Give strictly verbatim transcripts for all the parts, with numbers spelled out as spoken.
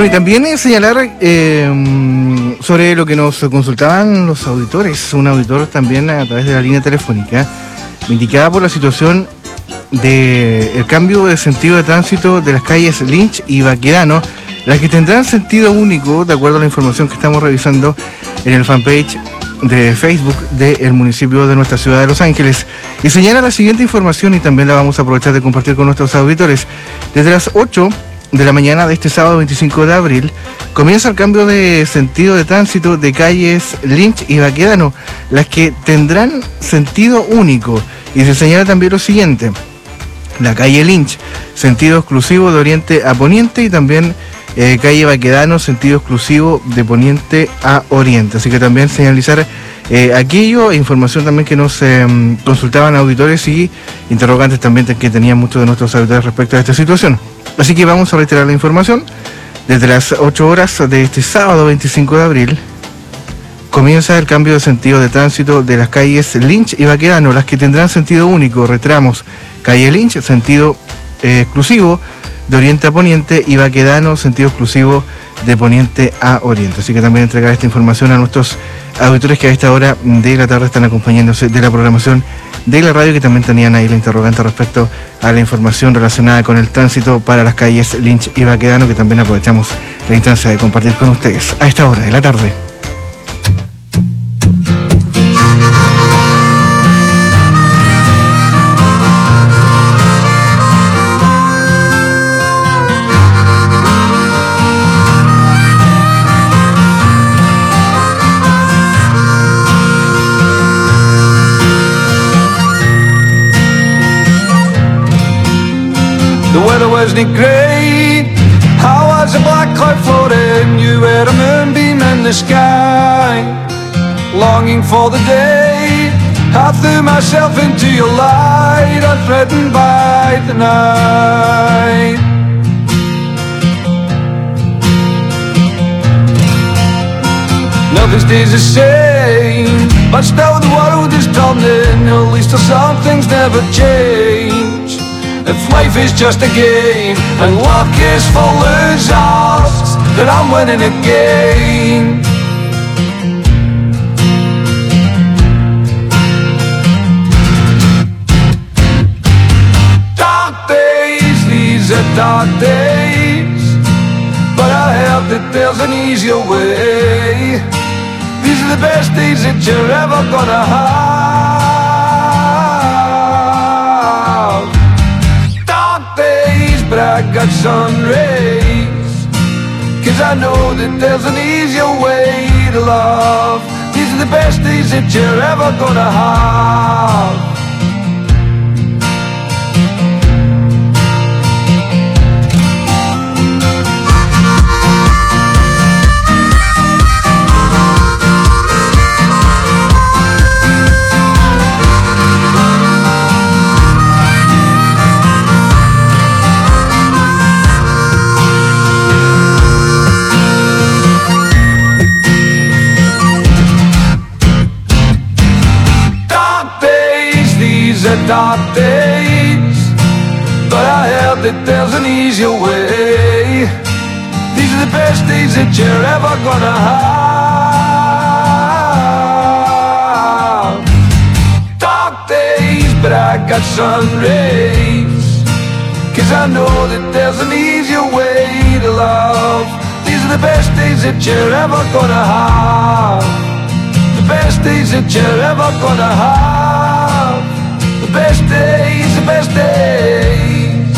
y también eh, señalar eh, sobre lo que nos consultaban los auditores. Un auditor también a través de la línea telefónica me indicaba por la situación del cambio de sentido de tránsito de las calles Lynch y Baquedano, las que tendrán sentido único, de acuerdo a la información que estamos revisando en el fanpage de Facebook del municipio de nuestra ciudad de Los Ángeles. Y señala la siguiente información, y también la vamos a aprovechar de compartir con nuestros auditores. Desde las ocho de la mañana de este sábado veinticinco de abril comienza el cambio de sentido de tránsito de calles Lynch y Baquedano, las que tendrán sentido único. Y se señala también lo siguiente: la calle Lynch, sentido exclusivo de oriente a poniente, y también eh, calle Baquedano, sentido exclusivo de poniente a oriente. Así que también señalizar eh, aquello, información también que nos eh, consultaban auditores y interrogantes también que tenían muchos de nuestros auditores respecto a esta situación. Así que vamos a reiterar la información. Desde las ocho horas de este sábado veinticinco de abril comienza el cambio de sentido de tránsito de las calles Lynch y Baquedano, las que tendrán sentido único. Retramos: calle Lynch, sentido eh, exclusivo de oriente a poniente, y Baquedano, sentido exclusivo de poniente a oriente. Así que también entregar esta información a nuestros auditores que a esta hora de la tarde están acompañándose de la programación de la radio, que también tenían ahí la interrogante respecto a la información relacionada con el tránsito para las calles Lynch y Baquedano, que también aprovechamos la instancia de compartir con ustedes a esta hora de la tarde. The weather wasn't great. How was a black cloud floating? You were a moonbeam in the sky. Longing for the day, I threw myself into your light, unthreatened by the night. Nothing stays the same, but still the world is turning. At least some things never change. If life is just a game and luck is for losers, then I'm winning again. Dark days, these are dark days, but I heard that there's an easier way. These are the best days that you're ever gonna have. But I got sun rays, 'cause I know that there's an easier way to love. These are the best days that you're ever gonna have. Dark days, but I heard that there's an easier way. These are the best days that you're ever gonna have. Dark days, but I got sun rays, 'cause I know that there's an easier way to love. These are the best days that you're ever gonna have. The best days that you're ever gonna have. The best days, the best days.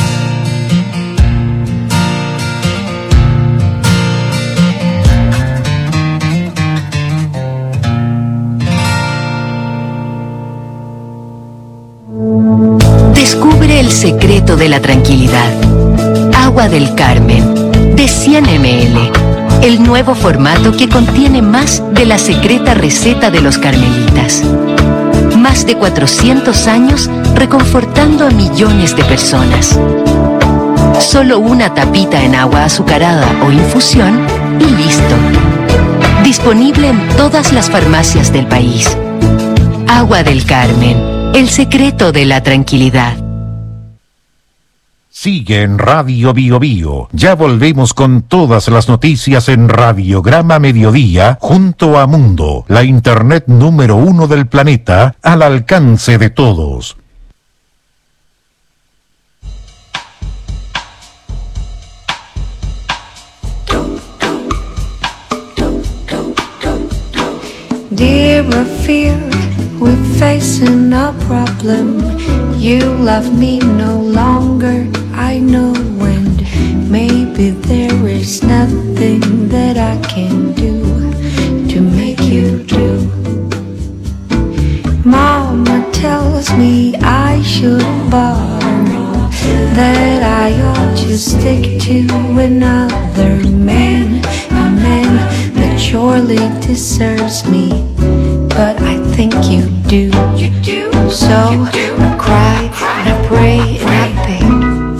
Descubre el secreto de la tranquilidad. Agua del Carmen, de cien mililitros. El nuevo formato que contiene más de la secreta receta de los carmelitas. Más de cuatrocientos años reconfortando a millones de personas. Solo una tapita en agua azucarada o infusión y listo. Disponible en todas las farmacias del país. Agua del Carmen, el secreto de la tranquilidad. Sigue en Radio Bio Bio. Ya volvemos con todas las noticias en Radiograma Mediodía, junto a Mundo, la internet número uno del planeta, al alcance de todos. Dear, I fear we're facing a problem. You love me no longer, I know, and maybe there is nothing that I can do to make you do. Mama tells me I shouldn't bother, that I ought to stick to another man, a man that surely deserves me, but I think you do. You do. So I cry and I pray and I beg.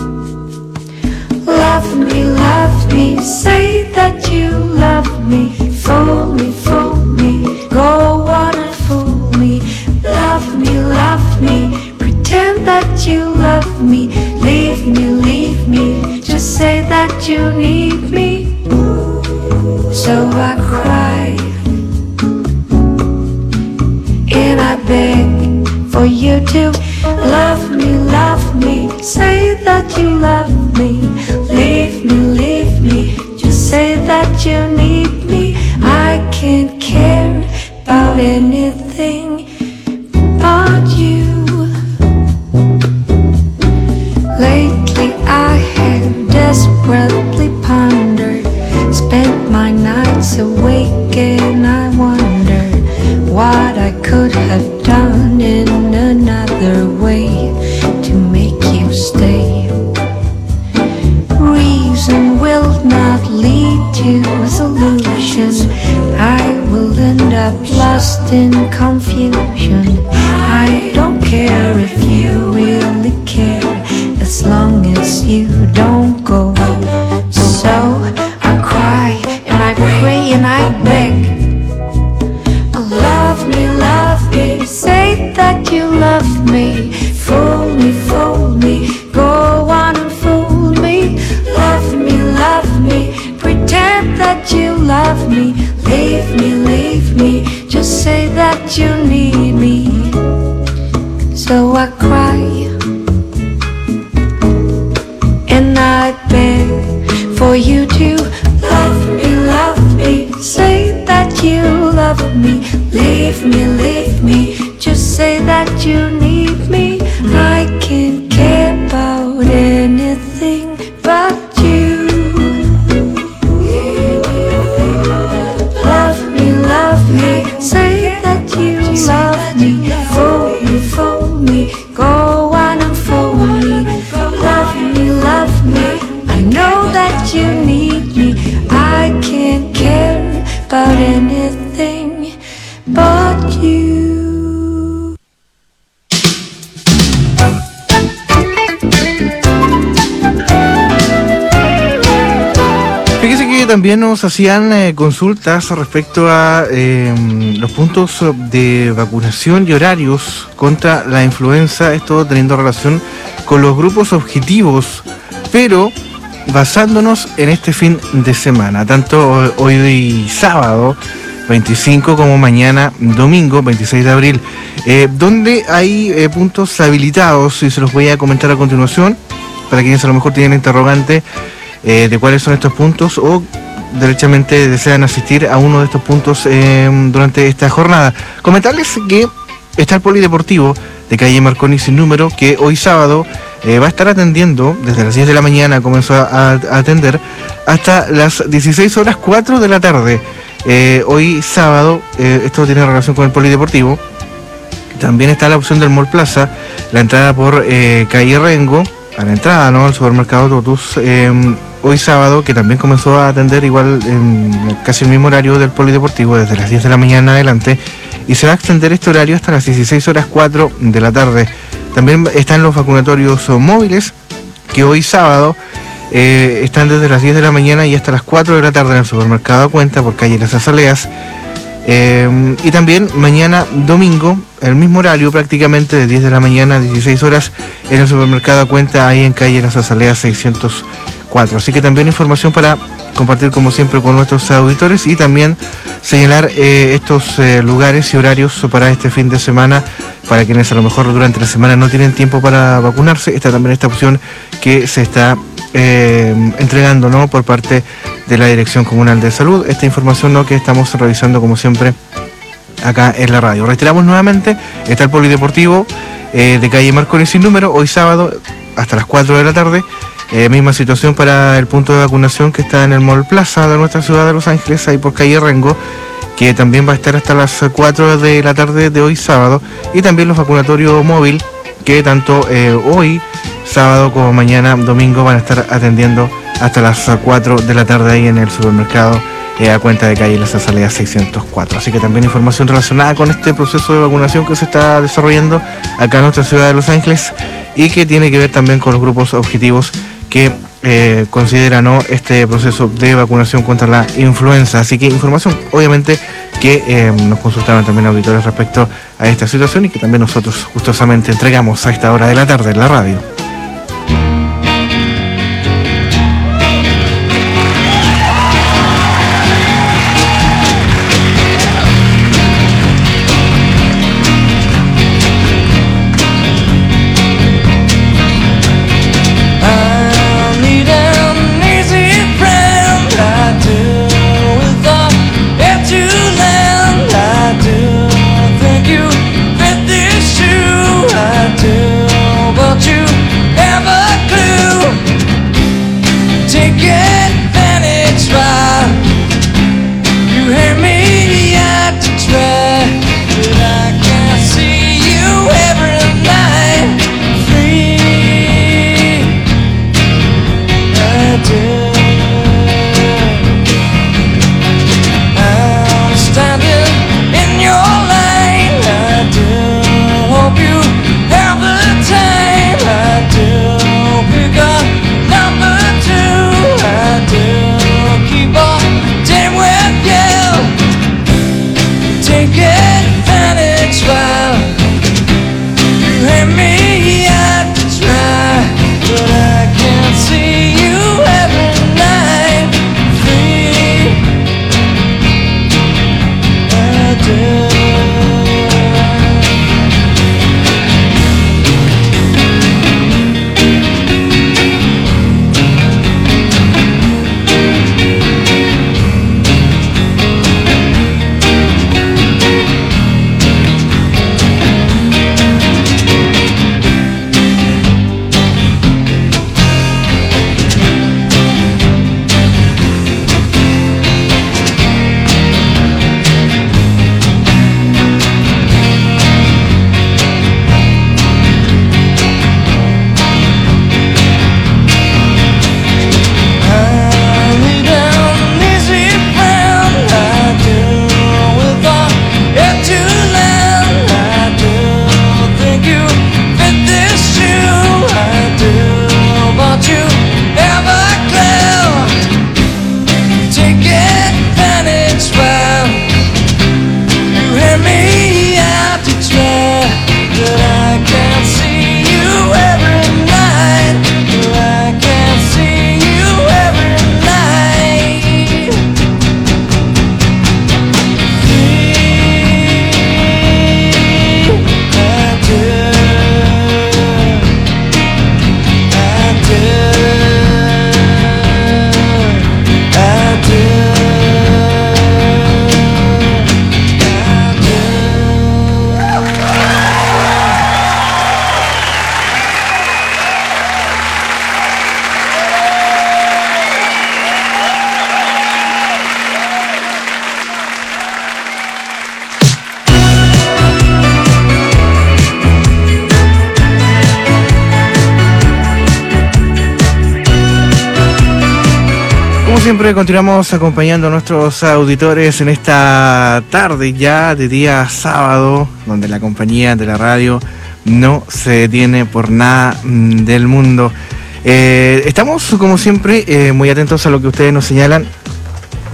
Love me, love me, say that you love me. Fool me, fool me, go on and fool me. Love me, love me, pretend that you love me. Leave me, leave me, just say that you need me. So I cry and I beg for you to love me, love me, say that you love me. Leave me, leave me, just say that you need me. I can't care about anything but you. Lately I have desperately pondered, spent my nights awake and I wondered what I could have done in another way to make you stay. Reason will not lead to solution. I will end up lost in confusion. I don't care if you really care, as long as you don't go. So I cry and I pray and I beg. Love me, love me, say that you love me. Fool me, fool me, go on and fool me. Love me, love me, pretend that you love me. Leave me, leave me, just say that you need me. So I cry and I beg for you to love me, love me, say that you love me. Leave me, leave me, just say that you need me. I can't care about anything but you. Love me, love me, say that you love me. Fool me, fool me, go on and fool me. Love me, love me, I know that you need me. I can't care about anything but you. Fíjese que también nos hacían eh, consultas respecto a eh, los puntos de vacunación y horarios contra la influenza, esto teniendo relación con los grupos objetivos, pero basándonos en este fin de semana, tanto hoy sábado veinticinco como mañana domingo veintiséis de abril, eh, donde hay eh, puntos habilitados, y se los voy a comentar a continuación para quienes a lo mejor tienen interrogante eh, de cuáles son estos puntos o derechamente desean asistir a uno de estos puntos eh, durante esta jornada. Comentarles que está el Polideportivo de calle Marconi sin número, que hoy sábado eh, va a estar atendiendo desde las diez de la mañana, comenzó a, a atender hasta las dieciséis horas cuatro de la tarde. Eh, hoy sábado, eh, esto tiene relación con el Polideportivo. También está la opción del Mall Plaza, la entrada por eh, calle Rengo, a la entrada, ¿no?, al supermercado Totus, eh, hoy sábado, que también comenzó a atender igual en casi el mismo horario del Polideportivo, desde las diez de la mañana adelante, y se va a extender este horario hasta las dieciséis horas cuatro de la tarde. También están los vacunatorios móviles, que hoy sábado eh, están desde las diez de la mañana y hasta las cuatro de la tarde en el supermercado Cuenta por calle Las Azaleas. Eh, y también mañana domingo, el mismo horario prácticamente, de diez de la mañana a dieciséis horas, en el supermercado Cuenta, ahí en calle Las Azaleas seiscientos cuatro. Así que también información para compartir como siempre con nuestros auditores y también señalar eh, estos eh, lugares y horarios para este fin de semana para quienes a lo mejor durante la semana no tienen tiempo para vacunarse. Está también esta opción que se está eh, entregando, ¿no?, por parte de la Dirección Comunal de Salud. Esta información, ¿no?, que estamos revisando como siempre acá en la radio. Reiteramos nuevamente, está el Polideportivo eh, de calle Marconi sin número, hoy sábado hasta las cuatro de la tarde. Eh, misma situación para el punto de vacunación que está en el Mall Plaza de nuestra ciudad de Los Ángeles, ahí por calle Rengo, que también va a estar hasta las cuatro de la tarde de hoy sábado, y también los vacunatorios móvil que tanto eh, hoy sábado como mañana domingo van a estar atendiendo hasta las cuatro de la tarde ahí en el supermercado eh, a Cuenta de calle Las Azaleas seiscientos cuatro. Así que también información relacionada con este proceso de vacunación que se está desarrollando acá en nuestra ciudad de Los Ángeles y que tiene que ver también con los grupos objetivos que eh, considera, ¿no?, este proceso de vacunación contra la influenza. Así que información, obviamente, que eh, nos consultaban también auditores respecto a esta situación y que también nosotros gustosamente entregamos a esta hora de la tarde en la radio. Siempre continuamos acompañando a nuestros auditores en esta tarde ya de día sábado, donde la compañía de la radio no se detiene por nada del mundo. Eh, estamos, como siempre, eh, muy atentos a lo que ustedes nos señalan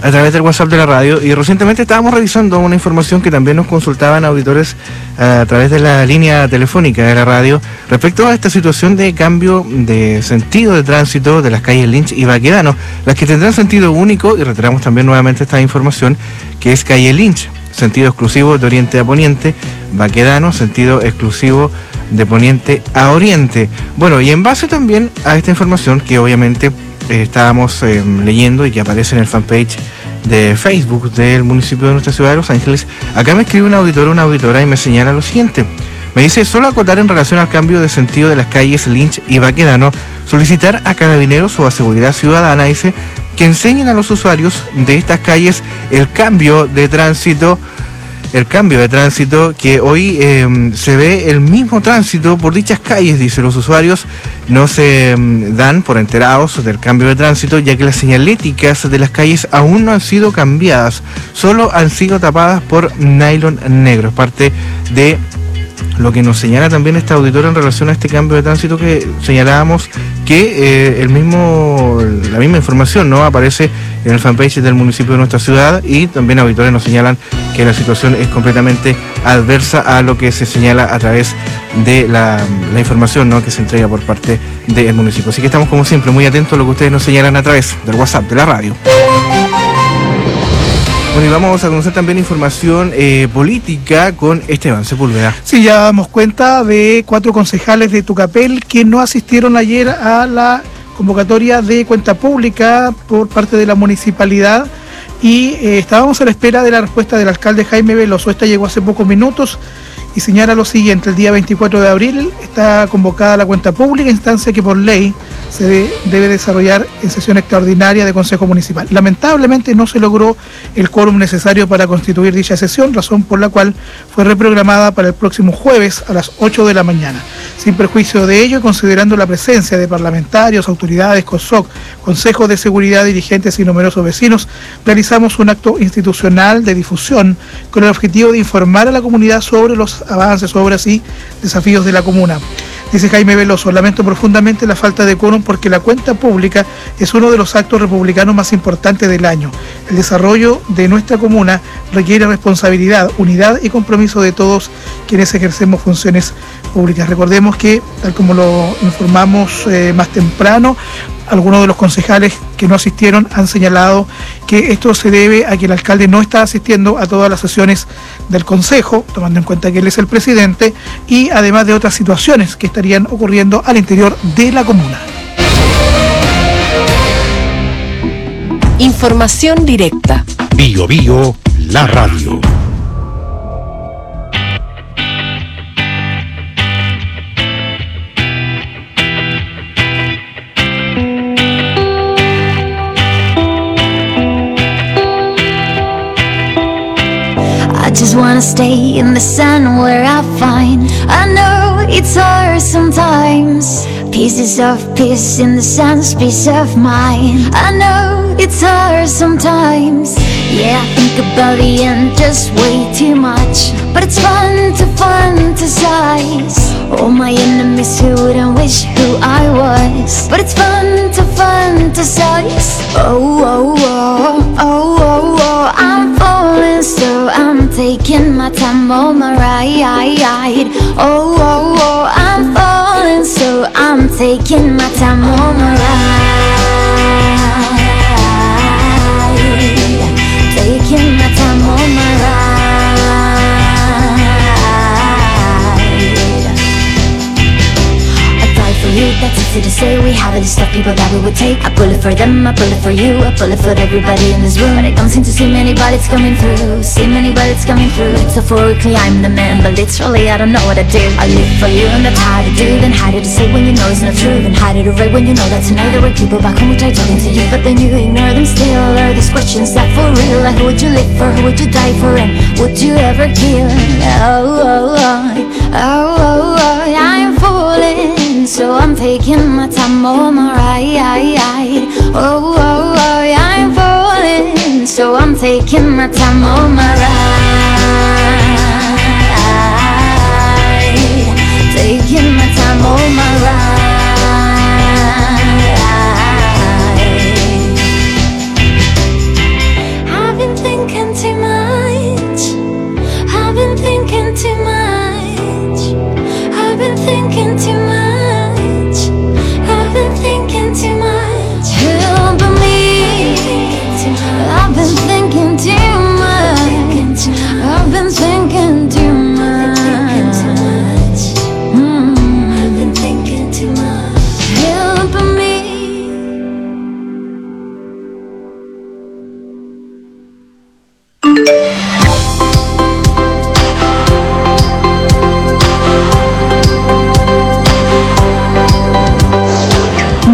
a través del WhatsApp de la radio, y recientemente estábamos revisando una información que también nos consultaban auditores a través de la línea telefónica de la radio respecto a esta situación de cambio de sentido de tránsito de las calles Lynch y Baquedano, las que tendrán sentido único, y reiteramos también nuevamente esta información, que es calle Lynch, sentido exclusivo de oriente a poniente, Baquedano, sentido exclusivo de poniente a oriente. Bueno, y en base también a esta información que obviamente eh, estábamos eh, leyendo y que aparece en el fanpage de Facebook del municipio de nuestra ciudad de Los Ángeles, acá me escribe un auditor o una auditora y me señala lo siguiente. Me dice: solo acotar en relación al cambio de sentido de las calles Lynch y Baquedano, solicitar a Carabineros o a Seguridad Ciudadana, dice, que enseñen a los usuarios de estas calles el cambio de tránsito, el cambio de tránsito que hoy eh, se ve el mismo tránsito por dichas calles, dice. Los usuarios no se eh, dan por enterados del cambio de tránsito, ya que las señaléticas de las calles aún no han sido cambiadas, solo han sido tapadas por nylon negro. Es parte de lo que nos señala también esta auditora en relación a este cambio de tránsito que señalábamos, que eh, el mismo, la misma información no aparece en el fanpage del municipio de nuestra ciudad, y también auditores nos señalan que la situación es completamente adversa a lo que se señala a través de la, la información, ¿no?, que se entrega por parte del municipio. Así que estamos como siempre muy atentos a lo que ustedes nos señalan a través del WhatsApp de la radio. Bueno, y vamos a conocer también información eh, política con Esteban Sepúlveda. Sí, ya damos cuenta de cuatro concejales de Tucapel que no asistieron ayer a la convocatoria de cuenta pública por parte de la municipalidad, y eh, estábamos a la espera de la respuesta del alcalde Jaime Veloso. Esta llegó hace pocos minutos y señala lo siguiente: el día veinticuatro de abril está convocada la cuenta pública, instancia que por ley se de, debe desarrollar en sesión extraordinaria de Consejo Municipal. Lamentablemente no se logró el quórum necesario para constituir dicha sesión, razón por la cual fue reprogramada para el próximo jueves a las ocho de la mañana. Sin perjuicio de ello, considerando la presencia de parlamentarios, autoridades, COSOC, Consejo de Seguridad, dirigentes y numerosos vecinos, realizamos un acto institucional de difusión con el objetivo de informar a la comunidad sobre los avances, obras y desafíos de la comuna. Dice Jaime Veloso: lamento profundamente la falta de quórum porque la cuenta pública es uno de los actos republicanos más importantes del año. El desarrollo de nuestra comuna requiere responsabilidad, unidad y compromiso de todos quienes ejercemos funciones públicas. Recordemos que, tal como lo informamos eh, más temprano, algunos de los concejales que no asistieron han señalado que esto se debe a que el alcalde no está asistiendo a todas las sesiones del Consejo, tomando en cuenta que él es el presidente, y además de otras situaciones que estarían ocurriendo al interior de la comuna. Información directa. Bio Bio, la radio. Just wanna stay in the sun where I find. I know it's hard sometimes. Pieces of peace in the sun's peace of mind. I know it's hard sometimes. Yeah, I think about the end just way too much. But it's fun to fantasize. All my enemies who wouldn't wish who I was. But it's fun to fantasize. Oh, oh, oh, oh, oh, oh. I'm falling so I'm taking my time on my ride. Oh, oh, oh, I'm falling so I'm taking my time on my ride. Taking my time on my ride. I die for you, that's easy to say. We have a list of people that we would take. A bullet for them, a bullet for you, a bullet for everybody in this room. But I don't seem to see many bullets coming through. See many bullets coming through. Metaphorically I'm the man, but literally I don't know what I do. I live for you and that's harder to do than harder to say when you know it's not true. Then harder to write when you know that tonight there were people back home who tried talking to you, but then you ignore them still. Are these questions that for real? Like who would you live for, who would you die for, and would you ever kill? Oh, oh, oh, oh, oh, oh. I'm falling, so I'm taking my time on my ride. Oh, oh, oh, I'm falling, so I'm taking my time on my ride. Taking my time on my ride.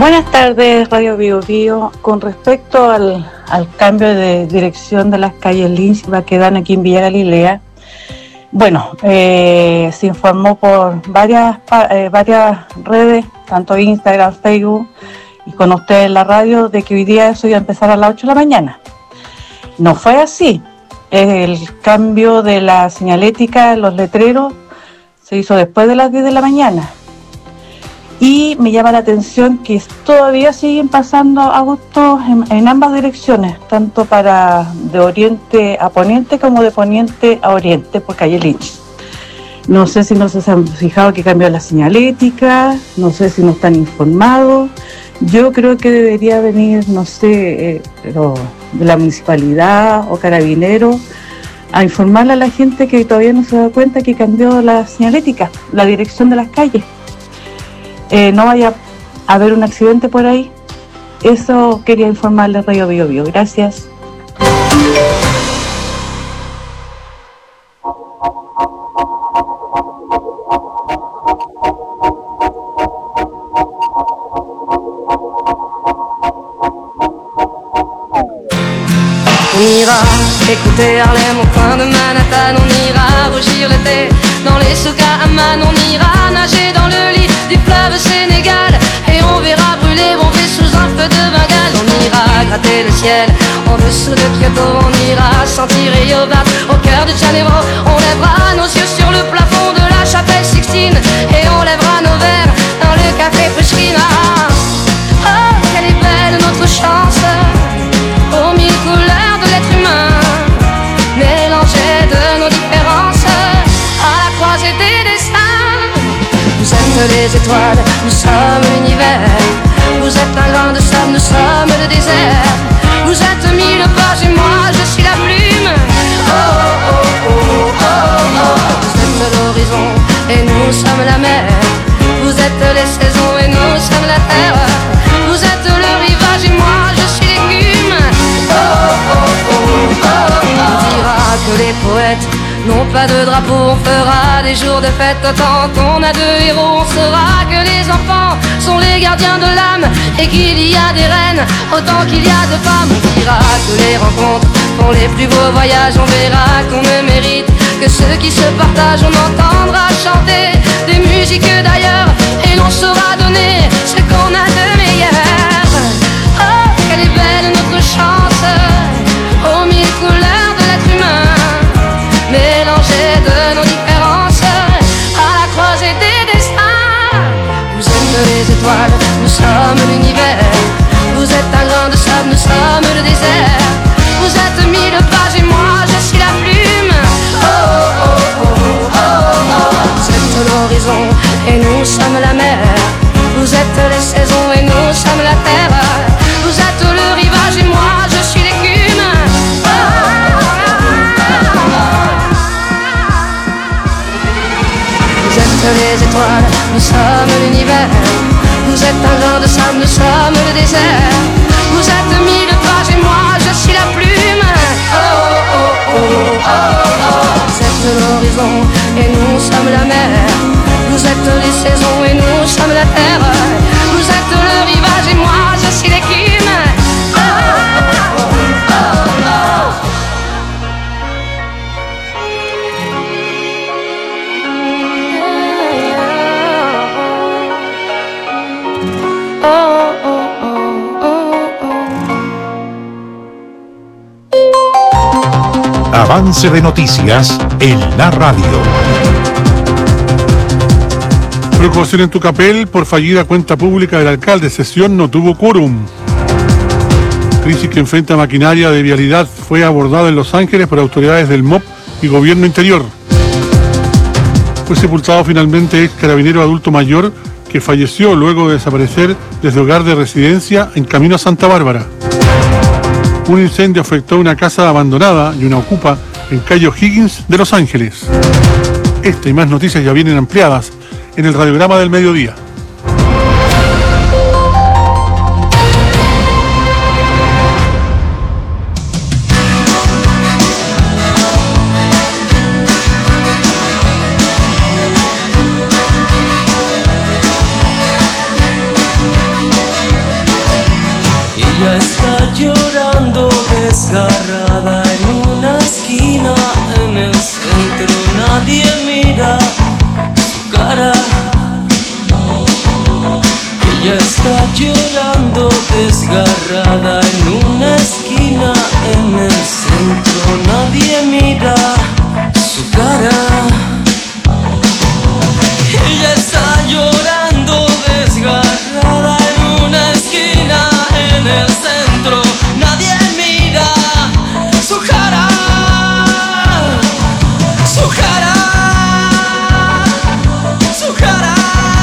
Buenas tardes, Radio Bio Bio. Con respecto al, al cambio de dirección de las calles Lynch que dan aquí en Villa Galilea, bueno, eh, se informó por varias, eh, varias redes, tanto Instagram, Facebook y con ustedes en la radio, de que hoy día eso iba a empezar a las ocho de la mañana. No fue así. El cambio de la señalética, los letreros, se hizo después de las diez de la mañana. Y me llama la atención que todavía siguen pasando autos en, en ambas direcciones, tanto para de oriente a poniente como de poniente a oriente por calle Lynch. No sé si no se han fijado que cambió la señalética, no sé si no están informados. Yo creo que debería venir, no sé, eh, pero de la municipalidad o carabineros a informarle a la gente que todavía no se da cuenta que cambió la señalética, la dirección de las calles. Eh, no vaya a haber un accidente por ahí. Eso quería informarle a Radio Bio Bio. Gracias. On ira écouter Harlem au coin de Manhattan. On ira rougir l'été dans les souks à Amman. On ira nager dans le lit du fleuve Sénégal. Et on verra brûler bomber sous un feu de Bengale. On ira gratter le ciel en dessous de Kyoto. On ira sentir Yobat au cœur de Janeiro. On lèvera nos yeux sur le plafond de la chapelle Sixtine. Et on lèvera nos verres dans le café Pushkin. Ah, oh, quelle est belle notre chance, aux mille couleurs de l'être humain, mélangées de nos différences, à la croisée des destins. Vous êtes les étoiles, nous sommes l'univers. Vous êtes un grain de sable, nous sommes le désert. Vous êtes mille pages et moi je suis la plume. Oh oh oh oh oh oh. Vous êtes l'horizon et nous sommes la mer. Vous êtes les saisons et nous sommes la terre. Vous êtes le rivage et moi je suis l'écume. Oh oh oh oh oh. On dira que les poètes n'ont pas de drapeau. On fera des jours de fête autant qu'on a de héros. On saura que les enfants sont les gardiens de l'âme et qu'il y a des reines autant qu'il y a de femmes. On dira que les rencontres font les plus beaux voyages. On verra qu'on ne mérite que ceux qui se partagent. On entendra chanter des musiques d'ailleurs et l'on saura donner ce qu'on a de meilleur. Oh, quelle est belle notre chance, aux mille couleurs de l'être humain, mélangées de nos différences, à la croisée des destins. Vous êtes les étoiles, nous sommes l'univers. Vous êtes un grain de sable, nous sommes le désert. Vous êtes mille pages et moi je suis la plume. Oh oh oh oh oh oh. Vous êtes l'horizon et nous sommes la mer. Vous êtes les saisons et nous sommes la terre. Vous êtes le rivage et moi je suis l'écume. Oh, oh, oh, oh. Vous êtes les étoiles, nous sommes l'univers. Vous êtes un grain de sable, nous sommes le désert. Vous êtes mille pages et moi je suis la plume. Oh oh oh oh oh. Vous êtes l'horizon et nous sommes la mer. Vous êtes les saisons et nous sommes la terre. Vous êtes le rivage et moi je suis l'écume. Oh oh oh oh oh. Oh oh oh oh oh. Avance de noticias en la radio. Preocupación en Tucapel por fallida cuenta pública del alcalde. Sesión no tuvo quórum. Crisis que enfrenta maquinaria de vialidad fue abordada en Los Ángeles por autoridades del M O P y Gobierno Interior. Fue sepultado finalmente ex carabinero adulto mayor que falleció luego de desaparecer desde hogar de residencia en camino a Santa Bárbara. Un incendio afectó una casa abandonada y una ocupa en calle O'Higgins de Los Ángeles. Esta y más noticias ya vienen ampliadas en el radiograma del mediodía. Ella está llorando desgarrada en una esquina en el centro, nadie mira su cara. Ella está llorando desgarrada en una esquina en el centro, nadie mira su cara. Ella está llorando desgarrada en una esquina en el centro, nadie mira su cara, su cara, su cara.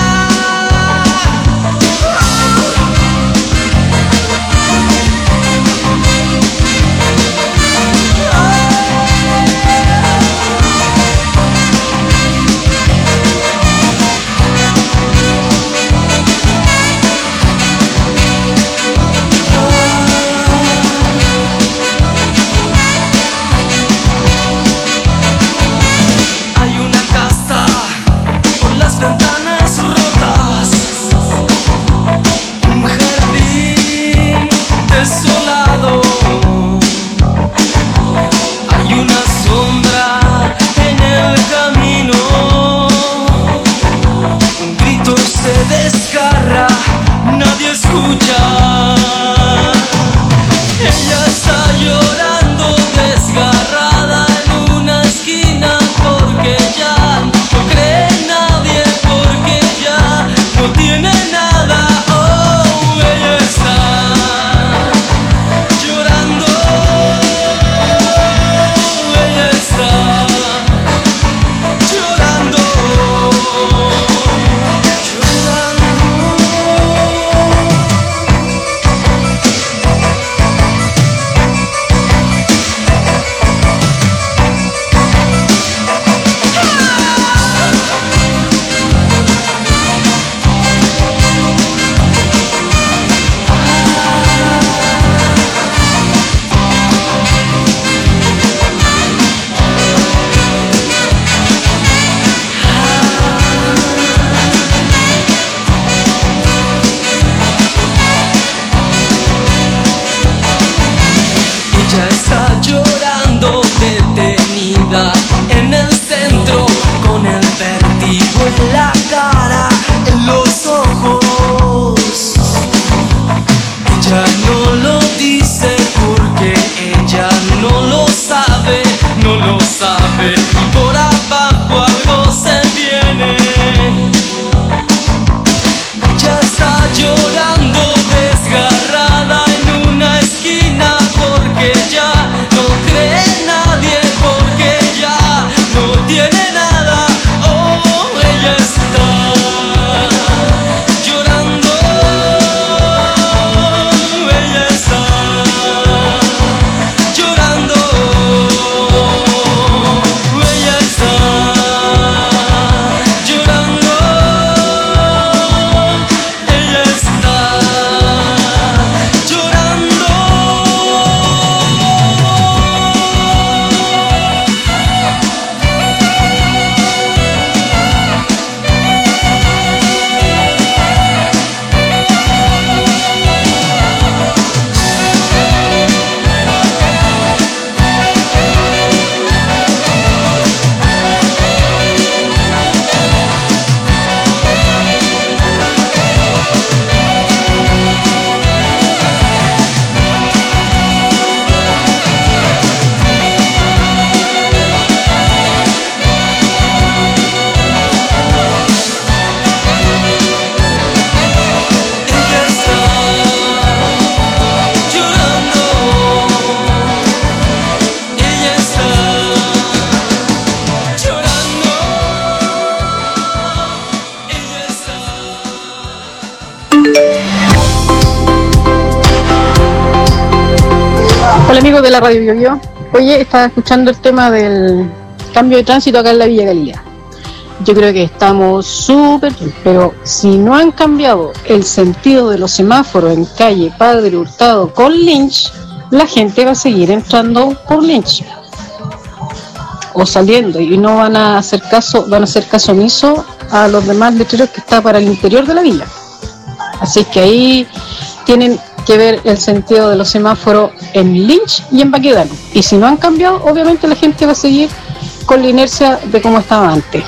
Hola amigos de la Radio Bio Bio. Oye, estaba escuchando el tema del cambio de tránsito acá en la Villa Galilea. Yo creo que estamos súper bien, pero si no han cambiado el sentido de los semáforos en calle Padre Hurtado con Lynch, la gente va a seguir entrando por Lynch o saliendo y no van a hacer caso, van a hacer caso omiso a los demás letreros que está para el interior de la villa. Así que ahí tienen que ver el sentido de los semáforos en Lynch y en Baquedano. Y si no han cambiado, obviamente la gente va a seguir con la inercia de cómo estaba antes.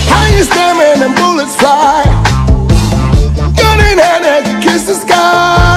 Fly, gun in hand as you kiss the sky.